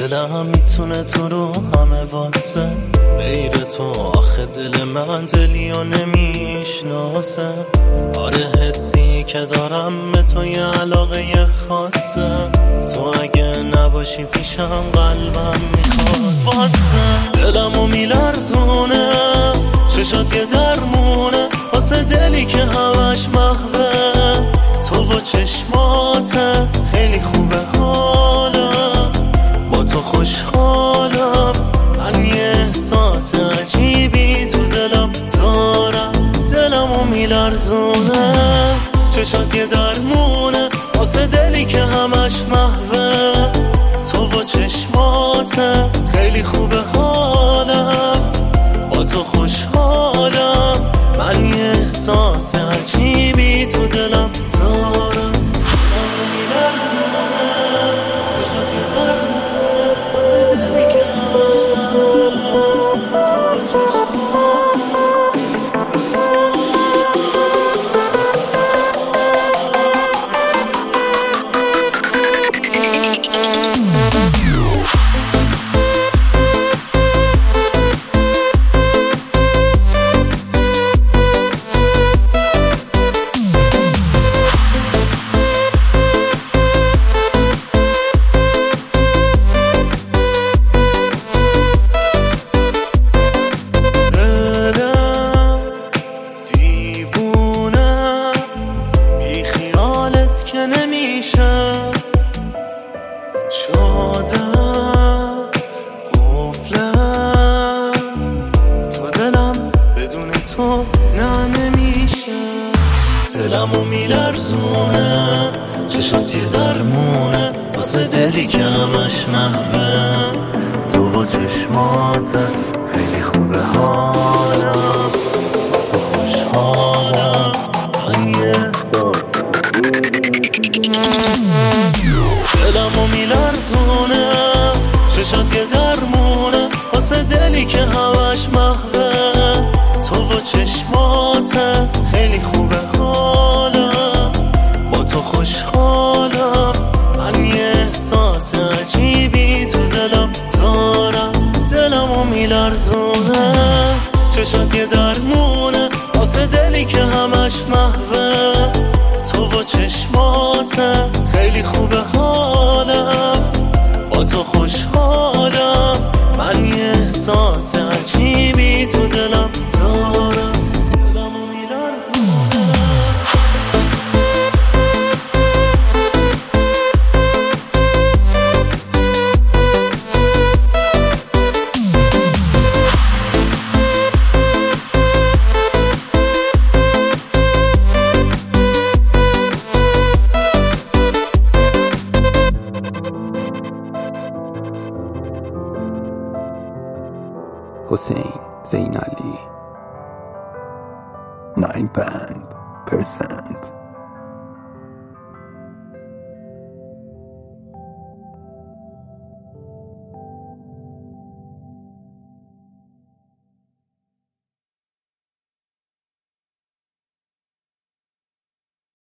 دلم میتونه تو رو همه واسه غیر تو، آخه دل من دلیو نمیشناسه. آره حسی که دارم به تو یه علاقه خاصه، تو اگه نباشی پیشم قلبم میخواد واسه. دلمو میلرزونه چشات یه درمونه واسه دلی که همش محوه. تو با چشماته خیلی خوبه حالم، با تو خوشحالم. من یه احساس عجیبی تو دلم دارم، دلمو میلرزونه چشات یه درمونه واسه دلی که همش محوه. تو با چشماته خیلی خوبه حالم، با تو خوشحالم. من یه احساس عجیبی تو دلم دارم. شادم قفلم تو دلم، بدون تو نه نمیشه. دلمو میلرزونه چشات یه درمونه واسه دلی که همش محوه. تو با چشمات خیلی خوبه حالم، تو خوشحالم. من یه دلمو میلرزونه چشات یه درمونه واسه دلی که همش محوه. تو با چشمات خیلی خوبه حالم، با تو خوشحالم. من یه احساس عجیبی تو دلم دارم، دلمو میلرزونه چشات یه درمونه واسه دلی که همش محوه. تو با چشمات خیلی خوبه حالم، با تو خوشحالم. من یه احساس عجیبی تو دلم دارم، دلمو میلرزونه. حسین زین علی 9%